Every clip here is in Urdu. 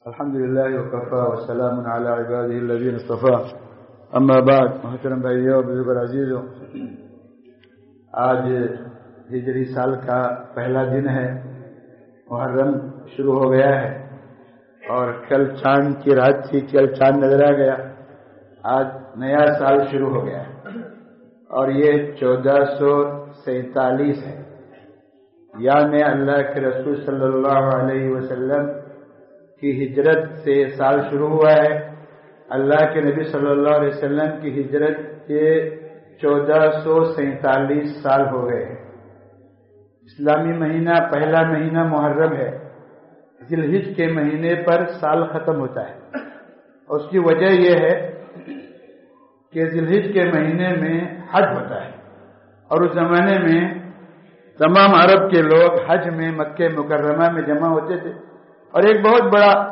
الحمد للہ وکفا وسلام علی عباده الذین اصطفى اما بعد. محترم بھائیو اور بزرگ عزیزو، آج ہجری سال کا پہلا دن ہے. محرم شروع ہو گیا ہے اور کل چاند کی رات تھی، کل چاند نظر آ گیا. آج نیا سال شروع ہو گیا ہے اور یہ 1447 ہے. یعنی اللہ کے رسول صلی اللہ علیہ وسلم کی ہجرت سے سال شروع ہوا ہے. اللہ کے نبی صلی اللہ علیہ وسلم کی ہجرت کے 1447 سال ہو گئے ہیں. اسلامی مہینہ پہلا مہینہ محرم ہے. ذی الحج کے مہینے پر سال ختم ہوتا ہے. اور اس کی وجہ یہ ہے کہ ذی الحج کے مہینے میں حج ہوتا ہے اور اس زمانے میں تمام عرب کے لوگ حج میں مکہ مکرمہ میں جمع ہوتے تھے. اور ایک بہت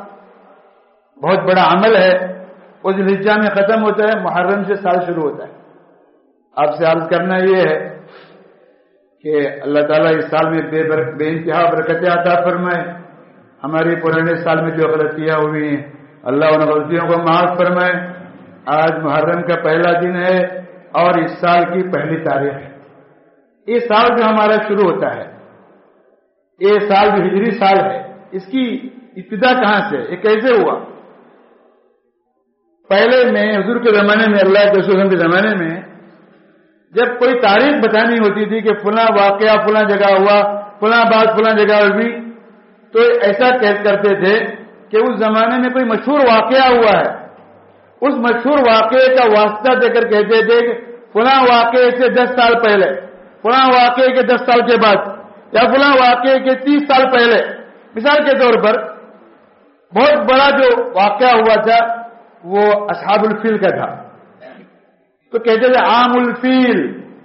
بڑا عمل ہے وہ ذی الحجہ میں ختم ہوتا ہے، محرم سے سال شروع ہوتا ہے. آپ سے عرض کرنا یہ ہے کہ اللہ تعالیٰ اس سال میں بے انتہا برکتیں عطا فرمائے. ہماری پرانے سال میں جو غلطیاں ہوئی ہیں اللہ ان غلطیوں کو معاف فرمائے. آج محرم کا پہلا دن ہے اور اس سال کی پہلی تاریخ ہے. یہ سال جو ہمارا شروع ہوتا ہے، یہ سال جو ہجری سال ہے، اس کی ابتدا کہاں سے، یہ کیسے ہوا؟ پہلے میں حضور کے زمانے میں، اللہ کے رسول کے زمانے میں جب کوئی تاریخ بتانی ہوتی تھی کہ فلاں واقعہ فلاں جگہ ہوا، فلاں بات فلاں جگہ ہوئی، تو ایسا کرتے تھے کہ اس زمانے میں کوئی مشہور واقعہ ہوا ہے، اس مشہور واقعے کا واسطہ دے کر کہتے تھے کہ فلاں واقعے سے 10 سال پہلے، فلاں واقعے کے 10 سال کے بعد، یا فلاں واقعے کے 30 سال پہلے. مثال کے طور پر بہت بڑا جو واقعہ ہوا تھا وہ اصحاب الفیل کا تھا. تو کہتے تھے عام الفیل،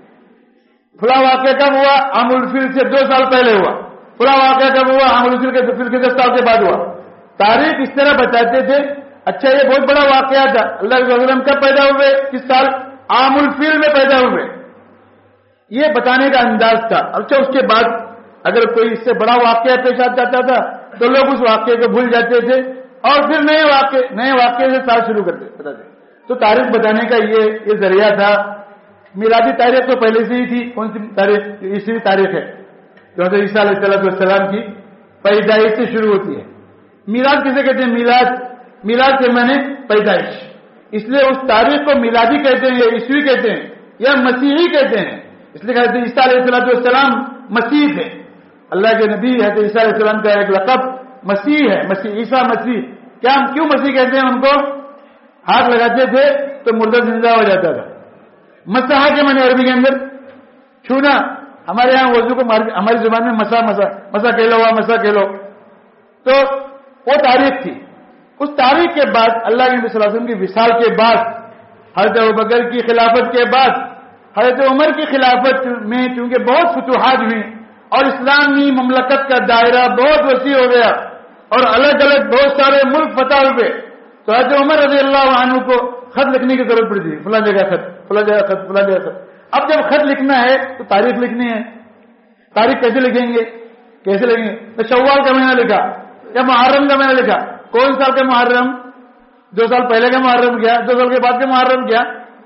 فلاں واقعہ کب ہوا؟ عام الفیل سے 2 سال پہلے ہوا. فلاں واقعہ کب ہوا؟ عام الفیل کے 10 سال کے بعد ہوا. تاریخ اس طرح بتاتے تھے. اچھا، یہ بہت بڑا واقعہ تھا. اللہ کے رسول کب پیدا ہوئے؟ کس سال؟ عام الفیل میں پیدا ہوئے. یہ بتانے کا انداز تھا. اچھا، اس کے بعد اگر کوئی اس سے بڑا واقعہ پیش آ جاتا تھا تو لوگ اس واقعے کو بھول جاتے تھے اور پھر نئے واقعے سے سال شروع کرتے تھے. تو تاریخ بتانے کا یہ ذریعہ تھا. میلادی تاریخ تو پہلے سے ہی تھی. کون سی تاریخ؟ عیسوی تاریخ ہے جو حضرت عیسیٰ علیہ السلام کی پیدائش سے شروع ہوتی ہے. میلاد کسے کہتے ہیں؟ میلاد سے معنی پیدائش. اس لیے اس تاریخ کو میلادی کہتے ہیں یا عیسوی کہتے ہیں یا مسیحی کہتے ہیں. اس لیے حضرت عیسیٰ علیہ السلام مسیح ہے. اللہ کے نبی حضرت عیسیٰ علیہ السلام کا ایک لقب مسیح ہے. عیسیٰ مسیح. کیوں مسیح کہتے ہیں؟ ان کو ہاتھ لگاتے تھے تو مردہ زندہ ہو جاتا تھا. مسح کے معنی عربی کے اندر چھونا. ہمارے یہاں وضو کو ہماری زبان میں مسا کہہ لو. تو وہ تاریخ تھی. اس تاریخ کے بعد اللہ کے نبی صلی اللہ علیہ وسلم کی وصال کے بعد، حضرت ابوبکر کی خلافت کے بعد حضرت عمر کی خلافت میں چونکہ بہت فتوحات ہوئی اور اسلامی مملکت کا دائرہ بہت وسیع ہو گیا اور الگ الگ بہت سارے ملک فتح ہوئے، تو حضرت عمر رضی اللہ عنہ کو خط لکھنے کی ضرورت پڑی تھی. فلاں جگہ خط، فلاں جگہ خط، فلاں جگہ خط. اب جب خط لکھنا ہے تو تاریخ لکھنی ہے. تاریخ کیسے لکھیں گے؟ تو شوال کا مہینہ لکھا یا محرم کا مہینہ لکھا. کون سال کا محرم؟ 2 سال پہلے کا محرم کیا، 2 سال کے بعد کا محرم کیا.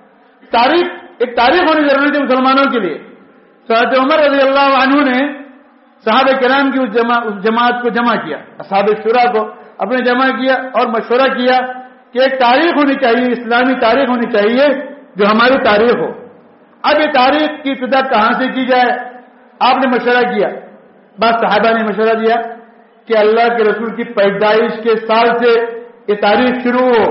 ایک تاریخ ہونی ضروری تھی مسلمانوں کے لیے. حضرت عمر رضی اللہ عنہ نے صحابہ کرام کی اس جماعت کو جمع کیا، اصحاب شورا کو اپنے جمع کیا اور مشورہ کیا کہ ایک تاریخ ہونی چاہیے، اسلامی تاریخ ہونی چاہیے جو ہماری تاریخ ہو. اب یہ تاریخ کی ابتدا کہاں سے کی جائے؟ آپ نے مشورہ کیا. بعض صحابہ نے مشورہ دیا کہ اللہ کے رسول کی پیدائش کے سال سے یہ تاریخ شروع ہو.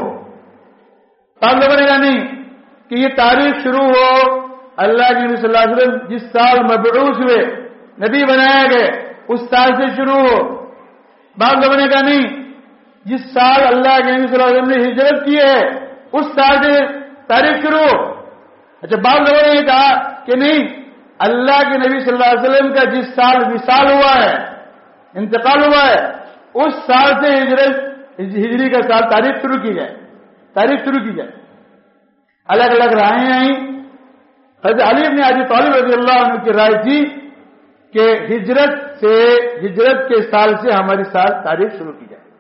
بعض لوگوں نے کہا نہیں کہ یہ تاریخ شروع ہو اللہ کے نبی صلی اللہ علیہ وسلم جس سال مبعوث ہوئے، نبی بنایا گئے، اس سال سے شروع ہو. بعض لوگوں نے کہا نہیں، جس سال اللہ کے نبی صلی اللہ علیہ وسلم نے ہجرت کی ہے اس سال سے تاریخ شروع ہو. اچھا، بعض لوگوں نے کہا کہ نہیں، اللہ کے نبی صلی اللہ علیہ وسلم کا جس سال وصال ہوا ہے، انتقال ہوا ہے، اس سال سے ہجری کا سال تاریخ شروع کی جائے. الگ الگ رائے آئیں. حضرت علی بن ابی طالب رضی اللہ عنہ کی رائے تھی کہ ہجرت کے سال سے ہماری سال تاریخ شروع کی جائے.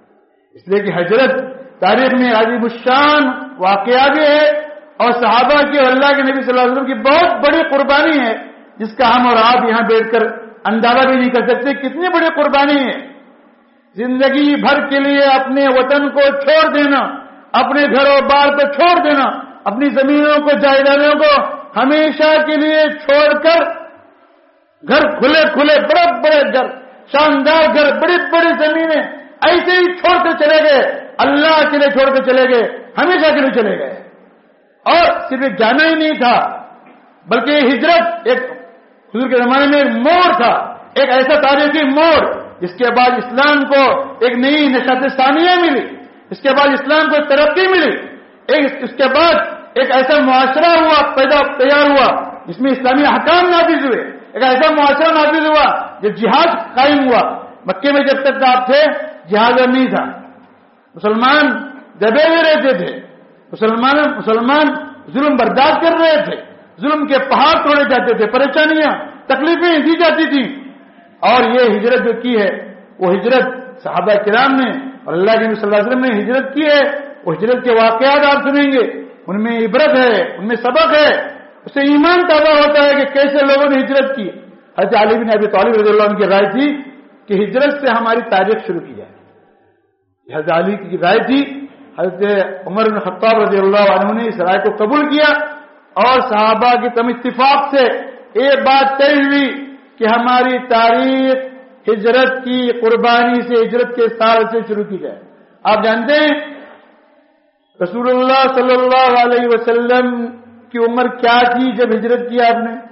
اس لیے کہ ہجرت تاریخ میں عظیم الشان واقعہ بھی ہے اور صحابہ کی اور اللہ کے نبی صلی اللہ علیہ وسلم کی بہت بڑی قربانی ہے، جس کا ہم اور آپ یہاں بیٹھ کر اندازہ بھی نہیں کر سکتے کتنی بڑی قربانی ہے۔ زندگی بھر کے لیے اپنے وطن کو چھوڑ دینا، اپنے گھر و بار کو چھوڑ دینا، اپنی زمینوں کو جائیدادوں کو ہمیشہ کے لیے چھوڑ کر، گھر کھلے کھلے بڑے بڑے گھر، شاندار گھر، بڑی بڑی زمینیں ایسے ہی چھوڑ کر چلے گئے، اللہ کے لیے چھوڑ کر چلے گئے، ہمیشہ کے لیے چلے گئے۔ اور صرف جانا ہی نہیں تھا بلکہ یہ ہجرت ایک حضور کے زمانے میں ایک موڑ تھا، ایک ایسا تاریخی موڑ جس کے بعد اسلام کو ایک نئی نشاط ثانیہ ملی، اس کے بعد اسلام کو ترقی ملی، اس کے بعد ایک ایسا معاشرہ ہوا، تیار ہوا جس میں اسلامی احکام نافذ ہوئے، ایک ایسا معاشرہ نافذ ہوا جب جہاد قائم ہوا۔ مکے میں جب تک آپ تھے جہاد نہیں تھا، مسلمان دبے ہوئے رہتے تھے، مسلمان ظلم برداشت کر رہے تھے، ظلم کے پہاڑ توڑے جاتے تھے، پریشانیاں تکلیفیں دی جاتی تھیں۔ اور یہ ہجرت جو کی ہے وہ ہجرت صحابہ کرام نے اور اللہ کے نبی صلی اللہ علیہ وسلم نے ہجرت کی ہے، وہ ہجرت کے واقعات آپ سنیں گے، ان میں عبرت ہے، ان میں سبق ہے، اس سے ایمان تازہ ہوتا ہے کہ کیسے لوگوں نے ہجرت کی۔ حضرت علی بن ابی طالب رضی اللہ عنہ کی رائے تھی کہ ہجرت سے ہماری تاریخ شروع کی جائے، حضرت علی کی رائے تھی۔ حضرت عمر بن خطاب رضی اللہ عنہ نے اس رائے کو قبول کیا اور صحابہ کے تم اتفاق سے ایک بات طے ہوئی کہ ہماری تاریخ ہجرت کی قربانی سے، ہجرت کے سال سے شروع کی جائے۔ آپ جانتے ہیں رسول اللہ صلی اللہ علیہ وسلم کی عمر کیا تھی جب ہجرت کی آپ نے؟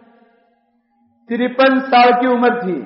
53 سال کی عمر تھی۔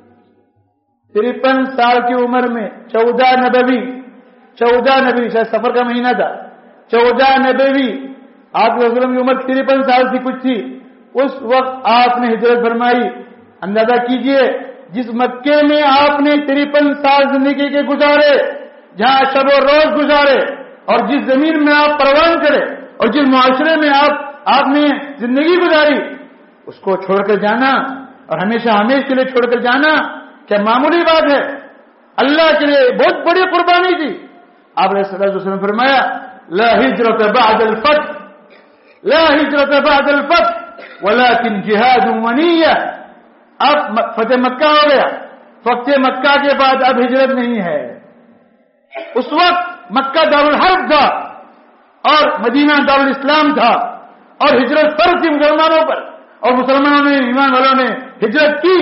53 سال کی عمر میں 14 نبوی شاید سفر کا مہینہ تھا، 14 نبوی آپ کے وسلم کی عمر 53 سال سے کچھ تھی۔ اس وقت آپ نے ہجرت فرمائی۔ اندازہ کیجئے جس مکے میں آپ نے 53 سال زندگی کے گزارے، جہاں شب و روز گزارے، اور جس زمین میں آپ پروان کرے اور جس معاشرے میں آپ نے زندگی گزاری، اس کو چھوڑ کر جانا اور ہمیشہ کے لیے چھوڑ کر جانا کیا معمولی بات ہے؟ اللہ کے لیے بہت بڑی قربانی تھی۔ آپ نے صلی اللہ علیہ وسلم فرمایا لا ہجرت بعد الفتح، لا ہجرت بعد الفتح ولكن جہاد ونیہ۔ اب فتح مکہ ہو گیا، فتح مکہ کے بعد اب ہجرت نہیں ہے۔ اس وقت مکہ دارالحرب تھا اور مدینہ دارالاسلام تھا، اور ہجرت فرض تھی مسلمانوں پر، اور مسلمانوں نے، ایمان والوں نے ہجرت کی۔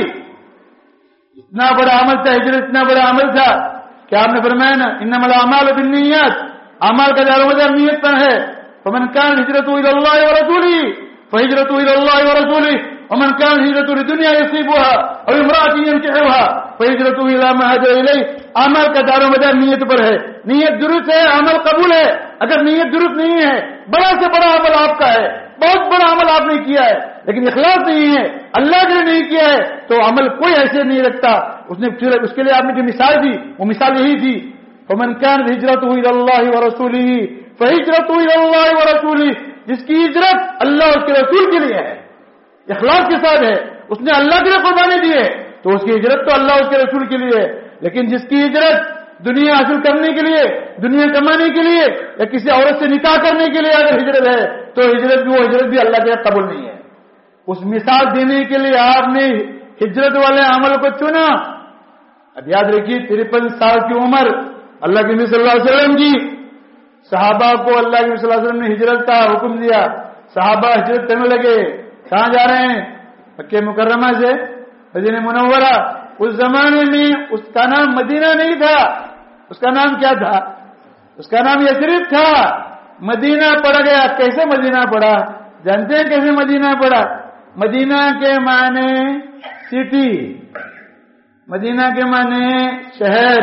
اتنا بڑا عمل تھا ہجرت، اتنا بڑا عمل تھا کہ آپ نے فرمایا نا انما الاعمال بالنیات، اعمال کا دار و مدار نیت پر ہے۔ فمن كان هجرته الى الله ورسوله فهجرته الى الله ورسوله ومن كان هجرته لدنيا يصيبها او امرأة ينكحها فهجرته الى ما هاجر اليه۔ اعمال کا دار و مدار نیت پر ہے، نیت درست ہے عمل قبول ہے، اگر نیت درست نہیں ہے بڑا سے بڑا عمل آپ کا ہے، بہت بڑا عمل آپ نے کیا ہے، لیکن اخلاص نہیں ہے، اللہ کے لیے نہیں کیا ہے تو عمل کوئی حیثیت نہیں رکھتا۔ اس کے لیے آپ نے جو مثال دی وہ مثال یہی تھی فمن كانت هجرته الى الله ورسوله فهجرته الى الله ورسوله، جس کی ہجرت اللہ اس کے رسول کے لیے ہے، اخلاص کے ساتھ ہے، اس نے اللہ کے لیے قربانی دی ہے تو اس کی ہجرت تو اللہ اس کے رسول کے لیے ہے۔ لیکن جس کی ہجرت دنیا حاصل کرنے کے لیے، دنیا کمانے کے لیے، یا کسی عورت سے نکاح کرنے کے لیے اگر ہجرت ہے تو وہ ہجرت بھی اللہ کے لیے قبول نہیں ہے۔ اس مثال دینے کے لیے آپ نے ہجرت والے عمل کو چنا۔ اب یاد رکھیے 53 سال کی عمر اللہ کے نبی صلی اللہ علیہ وسلم کی، صحابہ کو اللہ کے نبی صلی اللہ علیہ وسلم نے ہجرت کا حکم دیا، صحابہ ہجرت کرنے لگے۔ کہاں جا رہے ہیں؟ مکہ مکرمہ سے مدینہ منورہ۔ اس زمانے میں اس کا نام مدینہ نہیں تھا، اس کا نام کیا تھا؟ اس کا نام یثرب تھا۔ مدینہ پڑ گیا۔ کیسے مدینہ پڑا؟ جانتے ہیں کیسے مدینہ پڑا؟ مدینہ کے معنی سٹی، مدینہ کے معنی شہر،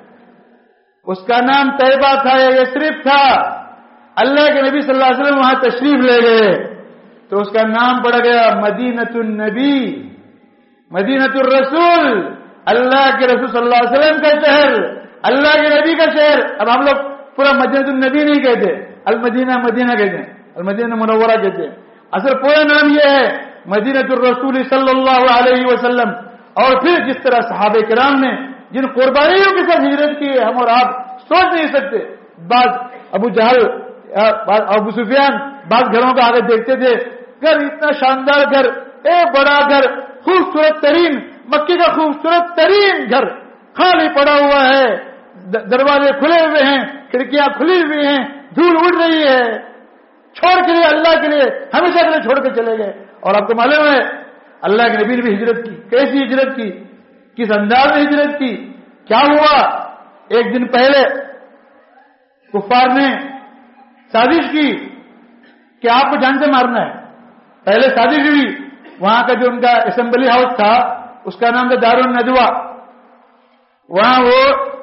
اس کا نام طیبہ تھا یا یثرب تھا۔ اللہ کے نبی صلی اللہ علیہ وسلم وہاں تشریف لے گئے تو اس کا نام پڑ گیا مدینۃ النبی، مدینۃ الرسول، اللہ کے رسول صلی اللہ علیہ وسلم کا شہر، اللہ کے نبی کا شہر۔ اب ہم لوگ پورا مدینۃ النبی نہیں کہتے، المدینہ مدینہ کہتے ہیں، المدینہ منورہ کہتے ہیں۔ اصل پورا نام یہ ہے مدینۃ الرسول صلی اللہ علیہ وسلم۔ اور پھر جس طرح صحابہ کرام نے جن قربانیوں کے ساتھ ہجرت کی ہے، ہم اور آپ سوچ نہیں سکتے. بعض ابو جہل ابو سفیان بعض گھروں کا آگے دیکھتے تھے, گھر اتنا شاندار گھر, ایک بڑا گھر, خوبصورت ترین, مکے کا خوبصورت ترین گھر خالی پڑا ہوا ہے, دروازے کھلے ہوئے ہیں, کھڑکیاں کھلی ہوئی ہیں, دھول اڑ رہی ہے, چھوڑ کے لیے اللہ کے لیے ہمیشہ کے لیے چھوڑ کے چلے گئے. اور آپ کو معلوم ہے اللہ کے نبی نے بھی ہجرت کی. کیسی ہجرت کی, کس انداز میں ہجرت کی. کیا ہوا, ایک دن پہلے کفار نے سازش کی کہ آپ کو جان سے مارنا ہے. پہلے سازش ہوئی, وہاں کا جو ان کا اسمبلی ہاؤس تھا اس کا نام تھا دار الندوہ, وہاں وہ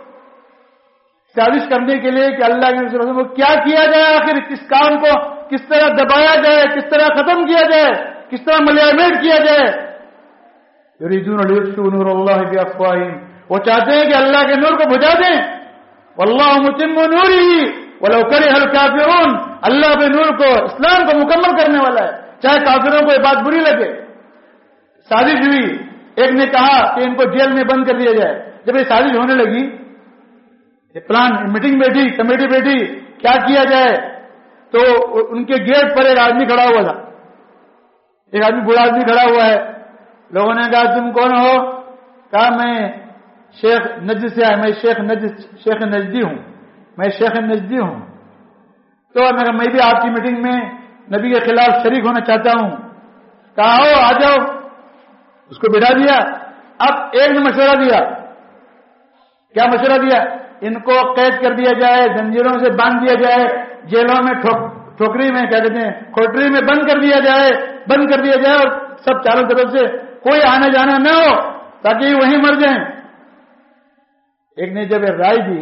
سازش کرنے کے لیے کہ اللہ کے رسول کو کیا کیا جائے, آخر کس کام کو کس طرح دبایا جائے, کس طرح ختم کیا جائے, کس طرح ملیامیٹ کیا جائے. یریدون لیطفئوا نور اللہ بافواہہم, وہ چاہتے ہیں کہ اللہ کے نور کو بجھا دیں. واللہ متم نورہ ولو کرہ الکافرون, اللہ کے نور کو اسلام کو مکمل کرنے والا ہے چاہے کافروں کو یہ بات بری لگے. سازش ہوئی, ایک نے کہا کہ ان کو جیل میں بند کر دیا جائے. جب یہ سازش ہونے لگی, یہ پلان میٹنگ بیٹھی, کمیٹی بیٹھی, کیا کیا جائے, تو ان کے گیٹ پر ایک آدمی کھڑا ہوا تھا, ایک آدمی بوڑھا آدمی کھڑا ہوا ہے. لوگوں نے کہا تم کون ہو, کہا میں شیخ نجد سے آیا, میں شیخ نجدی ہوں, میں شیخ نجدی ہوں. تو میں کہا میں بھی آپ کی میٹنگ میں نبی کے خلاف شریک ہونا چاہتا ہوں. کہا آؤ آ جاؤ, اس کو بٹھا دیا. اب ایک نے مشورہ دیا, کیا مشورہ دیا, ان کو قید کر دیا جائے, زنجیروں سے باندھ دیا جائے, جیلوں میں ٹھوکری میں کیا کہتے ہیں کھوٹری میں بند کر دیا جائے, اور سب چاروں طرف سے کوئی آنا جانا نہ ہو تاکہ وہیں مر جائیں. ایک نے جب رائے دی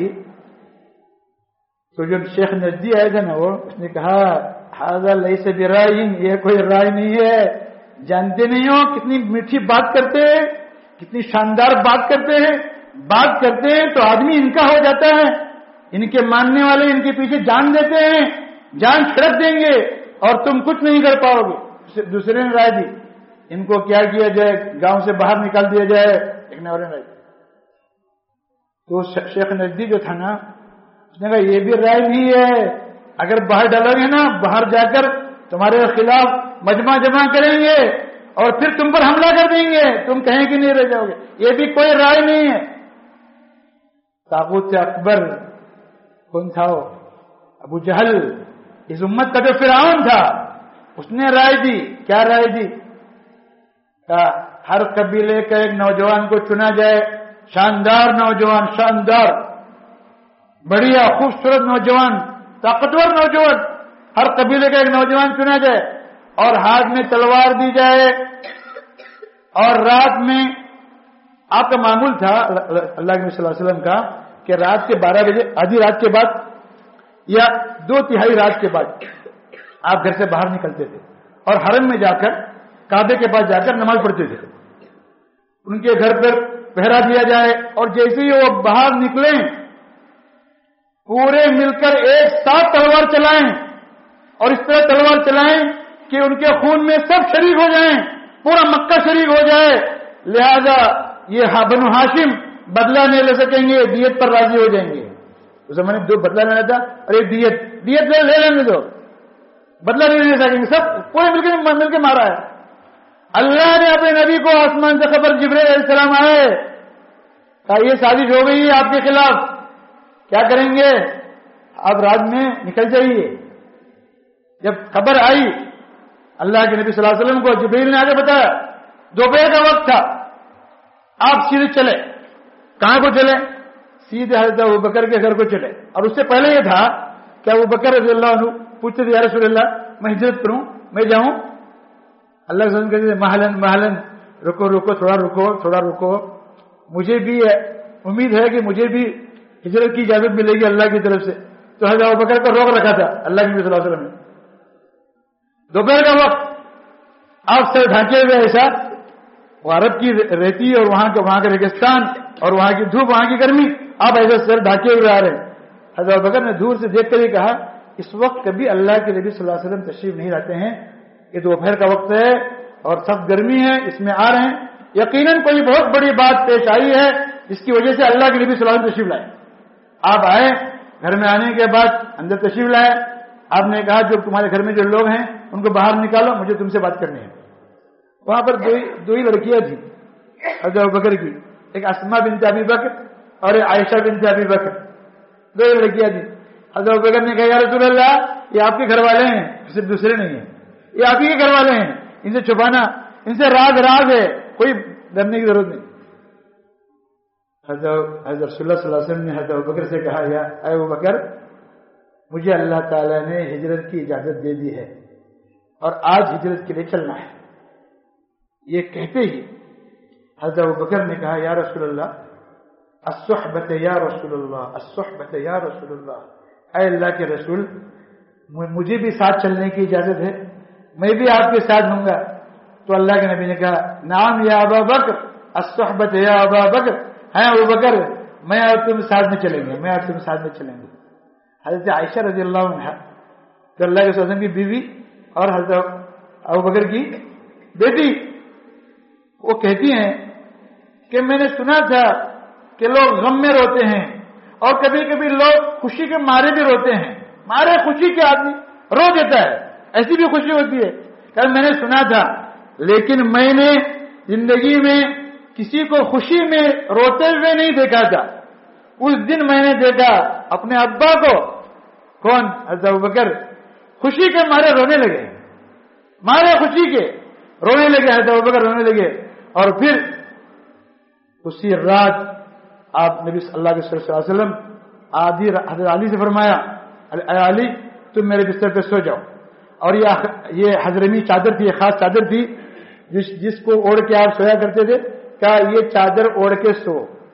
تو جو شیخ نجدی آئے تھے نا, وہ اس نے کہا ھذا لیس برائے, یہ کوئی رائے نہیں ہے. جانتے نہیں ہو کتنی میٹھی بات کرتے ہیں, کتنی شاندار بات کرتے ہیں. بات کرتے ہیں تو آدمی ان کا ہو جاتا ہے, ان کے ماننے والے ان کے پیچھے جان دیتے ہیں, جان چھڑک دیں گے اور تم کچھ نہیں کر پاؤ گے. دوسرے نے رائے دی ان کو کیا کیا جائے, گاؤں سے باہر نکال دیا جائے. ایک نے اور رائے دی. تو شیخ نجدی جو تھا نا, اس نے کہا یہ بھی رائے نہیں ہے, اگر باہر ڈالو گے نا, باہر جا کر تمہارے خلاف مجمع جمع کریں گے اور پھر تم پر حملہ کر دیں گے, تم کہیں کہ نہیں رہ جاؤ گے. یہ بھی کوئی رائے نہیں ہے. طاغوت اکبر کون تھا, ابو جہل, اس امت کا جو فرعون تھا, اس نے رائے دی. کیا رائے دی, ہر قبیلے کا ایک نوجوان کو چنا جائے, شاندار نوجوان, شاندار بڑھیا خوبصورت نوجوان, طاقتور نوجوان, ہر قبیلے کا ایک نوجوان چنا جائے اور ہاتھ میں تلوار دی جائے. اور رات میں آپ کا معمول تھا اللہ کے نبی صلی اللہ علیہ وسلم کا کہ رات کے 12 بجے, آدھی رات کے بعد یا 2/3 رات کے بعد آپ گھر سے باہر نکلتے تھے اور حرم میں جا کر کعبے کے پاس جا کر نماز پڑھتے تھے. ان کے گھر پر پہرا دیا جائے اور جیسے ہی وہ باہر نکلیں پورے مل کر ایک ساتھ تلوار چلائیں اور اس طرح تلوار چلائیں کہ ان کے خون میں سب شریک ہو جائیں, پورا مکہ شریک ہو جائے. لہذا یہ بنو ہاشم بدلہ نہیں لے سکیں گے, دیت پر راضی ہو جائیں گے. اس زمانے 2 بدلہ لینا تھا اور ایک دیت لے لیں گے, تو بدلہ نہیں لے سکیں گے. سب پورے مل کے مارا ہے. اللہ نے اپنے نبی کو آسمان سے خبر, جبرائیل علیہ السلام آئے, کہا یہ سازش ہو گئی ہے آپ کے خلاف, کیا کریں گے, آپ رات میں نکل جائیے. جب خبر آئی اللہ کے نبی صلی اللہ علیہ وسلم کو, جبرائیل نے آگے بتایا دوپہر کا وقت تھا, آپ سیدھے چلے. کہاں کو چلے, سیدھے حضرت ابوبکر کے گھر کو چلے. اور اس سے پہلے یہ تھا کہ ابوبکر رضی اللہ عنہ پوچھتے تھے یا رسول اللہ میں ہجرت کروں, میں جاؤں. اللہ کے رسول کہتے تھے محلن رکو, تھوڑا رکو, مجھے بھی امید ہے کہ مجھے بھی ہجرت کی اجازت ملے گی اللہ کی طرف سے. تو حضرت ابوبکر کو روک رکھا تھا اللہ کے نبی صلی اللہ علیہ وسلم نے. دوپہر کا وقت آپ سر ڈھانکے ہوئے, ایسا وہ عرب کی ریتی اور وہاں کا ریگستان اور وہاں کی دھوپ, وہاں کی گرمی, آپ ایسا سر ڈھانکے ہوئے آ رہے ہیں. حضرت ابوبکر نے دور سے دیکھ کر ہی کہا اس وقت کبھی اللہ کے نبی صلی اللہ علیہ وسلم تشریف نہیں لاتے ہیں, یہ دوپہر کا وقت ہے اور سخت گرمی ہے, اس میں آ رہے ہیں, یقیناً کوئی بہت بڑی بات پیش آئی ہے جس کی وجہ سے اللہ کے نبی صلی اللہ علیہ وسلم تشریف لائے. آپ آئے, گھر میں آنے کے بعد اندر تشریف لائے, آپ نے کہا جو تمہارے گھر میں جو لوگ ہیں ان کو باہر نکالو, مجھے تم سے بات کرنی ہے. وہاں پر دو ہی لڑکیاں تھیں حضرت ابوبکر کی, ایک اسما بنت ابی بکر اور ایک عائشہ بنت ابی بکر, دو ہی لڑکیاں تھیں. حضرت ابوبکر نے کہا یا رسول اللہ یہ آپ کے گھر والے ہیں, صرف دوسرے نہیں ہیں, یہ آپ ہی کے گھر والے ہیں, ان سے چھپانا, ان سے راز ہے, کوئی ڈرنے کی ضرورت نہیں. حضرت رسول اللہ صلی اللہ علیہ وسلم نے حضرت ابوبکر سے کہا یا اے ابوبکر مجھے اللہ تعالیٰ نے ہجرت کی اجازت دے دی ہے اور آج ہجرت کے لیے چلنا ہے. یہ کہتے ہی حضرت ابوبکر نے کہا یا رسول اللہ الصحبت یا رسول اللہ, الصحبت یا رسول اللہ, اے اللہ کے رسول مجھے بھی ساتھ چلنے کی اجازت ہے, میں بھی آپ کے ساتھ ہوں گا. تو اللہ کے نبی نے کہا نعم یا ابا بکر الصحبت یا ابا بکر, ہے ابو بکر میں اور تم ساتھ میں چلیں گے, میں اور تم ساتھ میں چلیں گے. حضرت عائشہ رضی اللہ عنہا جو اللہ کے وسلم کی بیوی اور حضرت ابوبکر کی بیٹی, وہ کہتی ہیں کہ میں نے سنا تھا کہ لوگ غم میں روتے ہیں اور کبھی کبھی لوگ خوشی کے مارے بھی روتے ہیں, مارے خوشی کے آدمی رو دیتا ہے, ایسی بھی خوشی ہوتی ہے. کہ میں نے سنا تھا لیکن میں نے زندگی میں کسی کو خوشی میں روتے ہوئے نہیں دیکھا تھا. اس دن میں نے دیکھا اپنے ابا کو, کون حضرت ابوبکر, خوشی کے مارے رونے لگے, مارے خوشی کے رونے لگے, حضرت ابوبکر رونے لگے. اور پھر اسی رات آپ نبی صلی اللہ علیہ وسلم حضرت علی سے فرمایا اے علی تم میرے بستر پہ سو جاؤ. اور یہ حضرمی چادر تھی, یہ خاص چادر تھی جس کو اوڑھ کے آپ سویا کرتے تھے. کہا یہ چادر اوڑھ کے سو,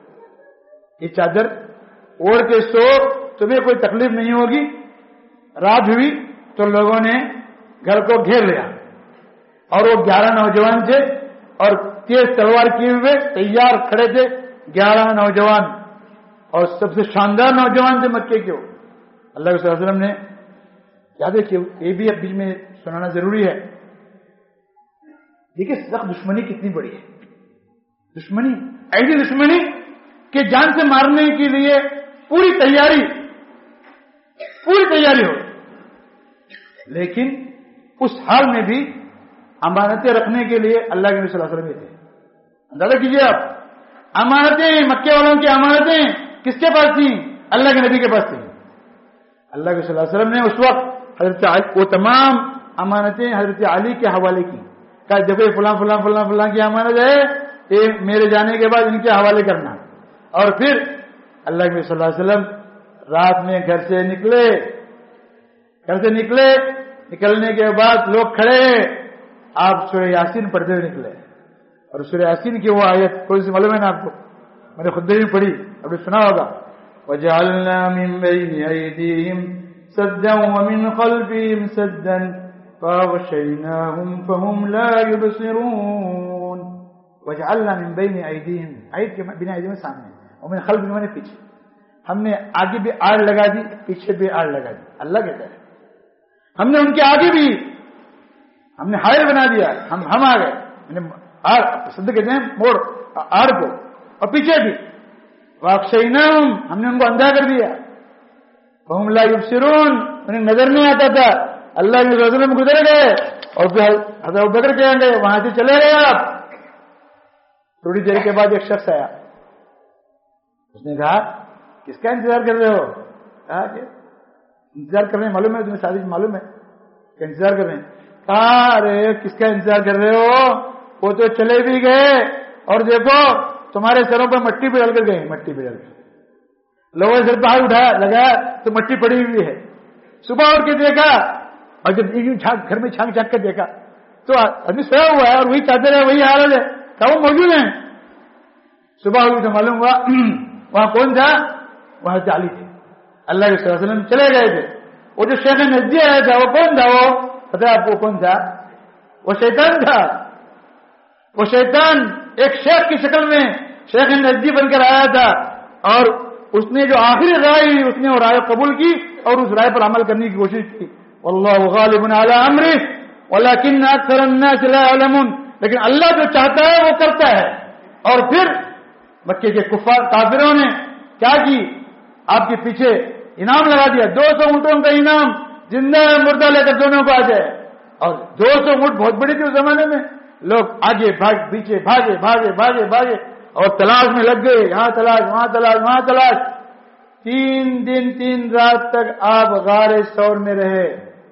یہ چادر اوڑھ کے سو, تمہیں کوئی تکلیف نہیں ہوگی. رات ہوئی تو لوگوں نے گھر کو گھیر لیا اور وہ 11 نوجوان تھے اور تیز تلوار کیے ہوئے تیار کھڑے تھے. 11 نوجوان اور سب سے شاندار نوجوان تھے مکے کے. اللہ صلی اللہ علیہ وسلم نے یاد ہے کہ یہ بھی اب بیچ میں سنانا ضروری ہے. دیکھیے سخت دشمنی کتنی بڑی ہے, دشمنی ایسی دشمنی کہ جان سے مارنے کے لیے پوری تیاری ہو, لیکن اس حال میں بھی امانتیں رکھنے کے لیے اللہ کے نبی صلی اللہ علیہ وسلم تھے. اندازہ کیجیے آپ, امانتیں, مکے والوں کی امانتیں کس کے پاس تھیں؟ اللہ کے نبی کے پاس تھیں. اللہ کے صلی اللہ علیہ وسلم نے اس وقت وہ تمام امانتیں حضرت علی کے حوالے کی. کہا دیکھو فلاں فلاں فلاں فلاں کی امانت ہے, یہ میرے جانے کے بعد ان کے حوالے کرنا. اور پھر اللہ کے صلی اللہ علیہ وسلم رات میں گھر سے نکلے, نکلنے کے بعد لوگ کھڑے, آپ سورہ یاسین پڑھتے ہوئے نکلے. اور سورہ یاسین کی وہ آیت کوئی سی معلوم ہے نا آپ کو, میں نے خود بھی پڑھی, ابھی سنا ہوگا. وَجَعَلْنَا مِن بَيْنِ أَيْدِيهِمْ سَدًّا وَمِنْ خَلْفِهِمْ سَدًّا فَأَغْشَيْنَاهُمْ فَهُمْ لَا يُبْصِرُونَ. وَجَعَلْنَا مِن بَيْنِ أَيْدِيهِمْ, آیت کے بنا ایدیہم سامنے, ومن خلفہم نے پیچھے, ہم نے آگے بھی آڑ لگا دی, پیچھے بھی آڑ لگا دی. اللہ کہتا ہے ہم نے ان کے آگے بھی ہم نے حائل بنا دیا, ہم آ گئے, سد کہتے ہیں موڑ آڑ کو, اور پیچھے بھی. واقشیناہم, ہم نے ان کو اندھا کر دیا. فہم لا یبصرون, انہیں نظر نہیں آتا تھا. اللہ کے رسول میں گزر گئے اور پھر حضرت ابوبکر کہیں گے وہاں سے چلے گئے. آپ تھوڑی دیر کے بعد ایک شخص آیا, اس نے کہا کس کا انتظار کر رہے ہو؟ کہا کہ انتظار کر رہے ہیں, معلوم ہے تمہیں سازش معلوم ہے کہ انتظار کر رہے ہیں. کہا ارے کس کا انتظار کر رہے ہو, وہ تو چلے بھی گئے اور دیکھو تمہارے سروں پر مٹی پہ ڈل کر گئے, مٹی پہ ڈل کر. لوگوں نے سر پہ ہاتھ اٹھایا, لگایا تو مٹی پڑی ہوئی ہے. صبح اٹھ کے دیکھا اور جب گھر میں چھانک چھانک کے دیکھا تو آدمی سویا ہوا ہے اور وہی چادر ہے, وہی حالت ہے. کہا وہ موجود ہیں. صبح ہوئی تو معلوم ہوا وہاں کون تھا, وہاں علی تھے. اللہ کے صلی اللہ علیہ وسلم چلے گئے تھے. وہ جو شیخ نجدی آیا تھا وہ کون تھا؟ وہ پتہ ہے آپ کو کون تھا؟ وہ شیطان تھا. وہ شیطان ایک شیخ کی شکل میں شیخ نجدی بن کر آیا تھا اور اس نے جو آخری رائے اس نے وہ رائے قبول کی اور اس رائے پر عمل کرنے کی کوشش کی. واللہ غالب علی امرہ ولکن اکثر الناس لا يعلمون. لیکن اللہ جو چاہتا ہے وہ کرتا ہے. اور پھر مکے کے کفار کافروں نے کیا کی؟ آپ کے پیچھے انعام لگا دیا، 200 اونٹوں کا انعام، زندہ مردہ لے کر دونوں کو آ جائے. اور 200 اونٹ بہت بڑی تھی اس زمانے میں. لوگ آگے پیچھے بھاگے اور تلاش میں لگ گئے، یہاں تلاش وہاں تلاش وہاں تلاش. 3 دن 3 رات تک آپ غار ثور میں رہے.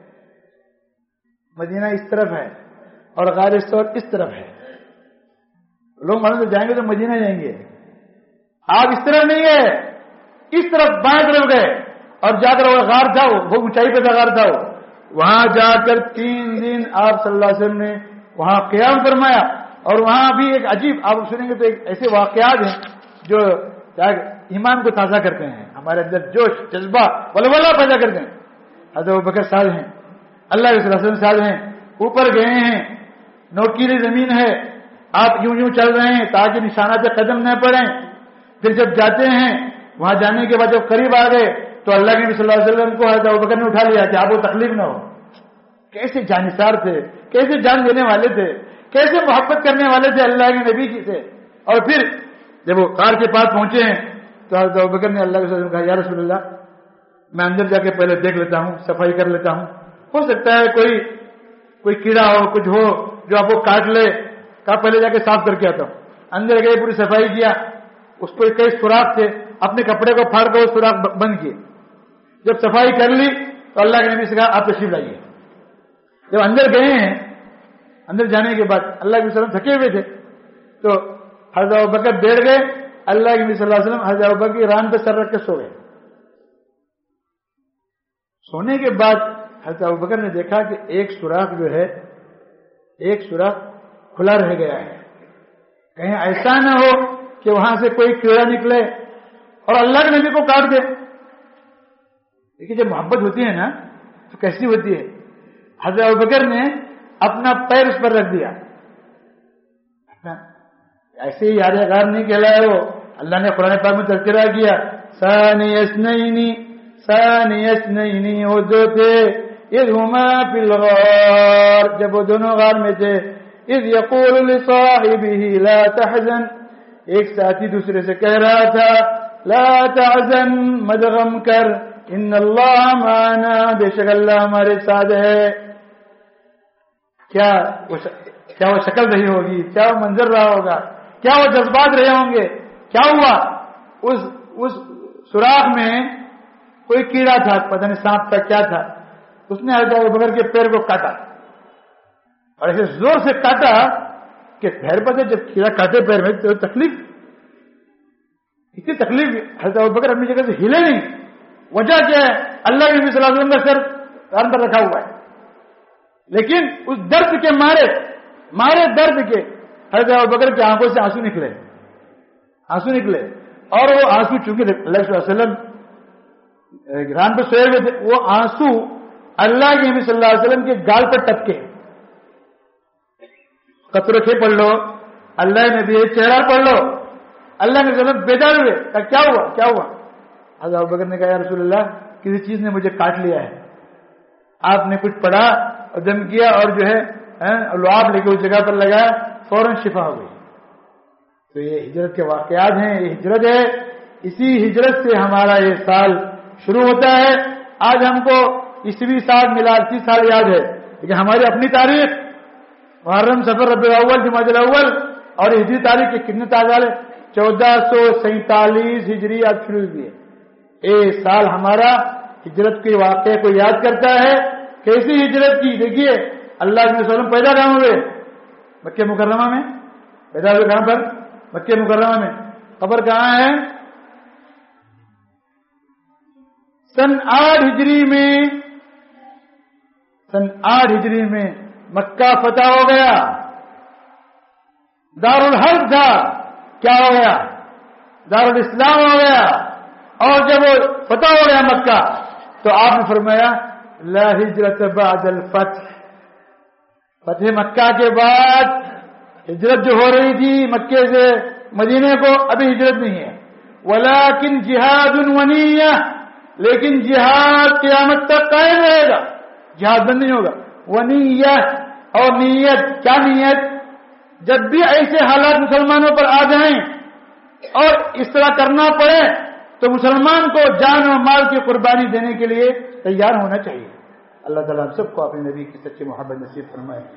مدینہ اس طرف ہے اور غار ثور اس طرف ہے. لوگ معلوم سے جائیں گے تو مدینہ جائیں گے. آپ اس طرف نہیں ہے، اس طرف بائیں طرف گئے اور جا کر وہ غار تھا، وہ اونچائی پہ غار تھا. وہاں جا کر 3 دن آپ صلی اللہ علیہ وسلم نے وہاں قیام فرمایا. اور وہاں بھی ایک عجیب، آپ سنیں گے تو ایک ایسے واقعات ہیں جو ایمان کو تازہ کرتے ہیں، ہمارے اندر جوش جذبہ ولولہ پیدا کرتے ہیں. حضرت ابوبکر صاحب ہیں، اللہ کے صلی اللہ علیہ وسلم صاحب ہیں، اوپر گئے ہیں، نوکیلی زمین ہے، آپ یوں چل رہے ہیں تاکہ نشانہ پہ قدم نہ پڑیں. پھر جب جاتے ہیں وہاں جانے کے بعد جب قریب آ گئے تو اللہ کے نبی صلی اللہ علیہ وسلم کو حضرت ابوبکر نے اٹھا لیا کہ آپ کو تکلیف نہ ہو. کیسے جانثار تھے، کیسے جان دینے والے تھے، کیسے محبت کرنے والے تھے اللہ کے نبی کی سے. اور پھر جب وہ غار کے پاس پہنچے ہیں تو حضرت ابوبکر نے اللہ کے صلی اللہ علیہ وسلم کہا یا رسول اللہ میں اندر جا کے پہلے دیکھ لیتا ہوں، صفائی کر لیتا ہوں، ہو سکتا ہے کوئی کیڑا ہو، کچھ ہو جو آپ کو کاٹ لے. کہا پہلے جا کے صاف کر کے آتا ہوں. اندر گئے، پوری صفائی کیا، اس کو کئی سوراخ تھے، اپنے کپڑے کو پھاڑ کر وہ سوراخ بند کیے. جب صفائی کر لی تو اللہ کے نبی سے کہا آپ تشریف لائیے. جب اندر گئے ہیں، اندر جانے کے بعد اللہ کے وسلم تھکے ہوئے تھے تو حضرت ابوبکر بیٹھ گئے. اللہ کے نبی صلی اللہ علیہ وسلم حضرت ابوبکر کی ران پہ سر رکھ کے سو گئے. سونے کے بعد حضرت ابوبکر نے دیکھا کہ ایک سوراخ جو ہے، ایک سوراخ کھلا رہ گیا ہے. کہیں ایسا نہ ہو کہ وہاں سے کوئی کیڑا نکلے اور اللہ کے نبی کو کاٹ دے. دیکھیے جب محبت ہوتی ہے نا تو کیسی ہوتی ہے. حضرت ابوبکر نے اپنا پیر اس پر رکھ دیا. ایسے ہی یاد غار نہیں کہلایا وہ. اللہ نے قرآن پاک میں تذکرہ کیا ثانی اثنین وہ جو تھے اذ ہما فی الغار، جب وہ دونوں غار میں تھے، اذ یقول لصاحبہ لا تحزن، ایک ساتھی دوسرے سے کہہ رہا تھا لا تحزن مت غم کر، ان اللہ معنا، بے شک اللہ ہمارے ساتھ ہے. کیا وہ شکل رہی ہوگی، کیا وہ منظر رہا ہوگا، کیا وہ جذبات رہے ہوں گے. کیا ہوا، اس سوراخ میں کوئی کیڑا تھا، پتہ نہیں سانپ تھا کیا تھا. اس نے حضرت ابوبکر کے پیر کو کاٹا اور ایسے زور سے کاٹا کہ پیر پر جب کیڑا کاٹے پیر میں تو تکلیف، اتنی تکلیف. حضرت ابوبکر اپنی جگہ سے ہلے نہیں. وجہ کیا ہے؟ اللہ کے نبی صلی اللہ علیہ وسلم کا سر اندر رکھا ہوا ہے. لیکن اس درد کے مارے درد کے حضرت ابوبکر کی آنکھوں سے آنسو نکلے اور وہ آنسو چونکہ اللہ صلی اللہ علیہ وسلم گران پہ سوئے ہوئے تھے، وہ آنسو اللہ کے نبی صلی اللہ علیہ وسلم کے گال پر ٹپکے. قطر کے پڑھ لو، اللہ نبی چہرہ پڑھ لو. اللہ کے وسلم بیدار ہوئے. کیا ہوا؟ حضرت ابوبکر نے کہا یا رسول اللہ کسی چیز نے مجھے کاٹ لیا ہے. آپ نے کچھ پڑھا اور دم کیا اور جو ہے لعاب لے کے اس جگہ پر لگایا، فوراً شفا ہو گئی. تو یہ ہجرت کے واقعات ہیں، یہ ہجرت ہے. اسی ہجرت سے ہمارا یہ سال شروع ہوتا ہے. آج ہم کو عیسوی سال میلادی سال یاد ہے، لیکن ہماری اپنی تاریخ محرم صفر ربیع الاول جمادی الاول اور ہجری تاریخ کے کتنے تازال ہے؟ 1447 ہجری آج شروع ہوئی ہے. یہ سال ہمارا ہجرت کے واقعے کو یاد کرتا ہے. کیسی ہجرت کی؟ دیکھیے اللہ کے وسلم پیدا کہاں ہوئے؟ مکہ مکرمہ میں. پیدا ہوئے کہاں پر؟ مکہ مکرمہ میں. قبر کہاں ہے؟ سن 8 ہجری میں مکہ فتح ہو گیا. دارالحرب تھا، کیا ہو گیا؟ دارالاسلام ہو گیا. اور جب وہ فتح ہو گیا مکہ تو آپ نے فرمایا لا ہجرت بعد الفتح. فتح مکہ کے بعد ہجرت جو ہو رہی تھی مکے سے مدینے کو، ابھی ہجرت نہیں ہے. ولیکن جہاد ونیہ، لیکن جہاد قیامت تک قائم رہے گا، جہاد بند نہیں ہوگا. ونیہ اور نیت. کیا نیت؟ جب بھی ایسے حالات مسلمانوں پر آ جائیں اور اس طرح کرنا پڑے تو مسلمان کو جان و مال کی قربانی دینے کے لیے تیار ہونا چاہیے. اللہ تعالیٰ ہم سب کو اپنے نبی کی سچی محبت نصیب فرمائے.